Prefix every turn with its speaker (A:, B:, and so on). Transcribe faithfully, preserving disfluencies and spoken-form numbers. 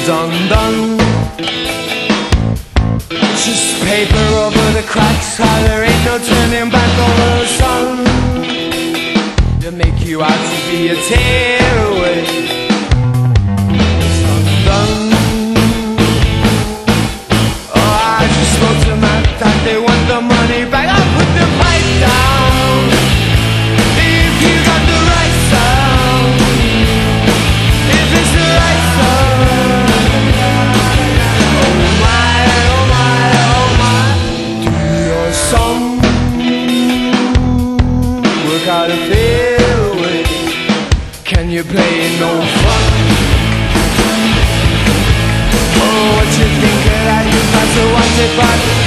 A: undone. Just paper over the cracks, how there ain't no turning back over the sun. They make you out to be a tearaway. It's undone. Oh, I just spoke to my dad, they want the money back. I put the pipe down. If you got the right sound, if it's the right sound. Oh my, oh my, oh my. Do your song, work out a fairway. Can you play no fun? Oh, what you think of that? You got to watch it back.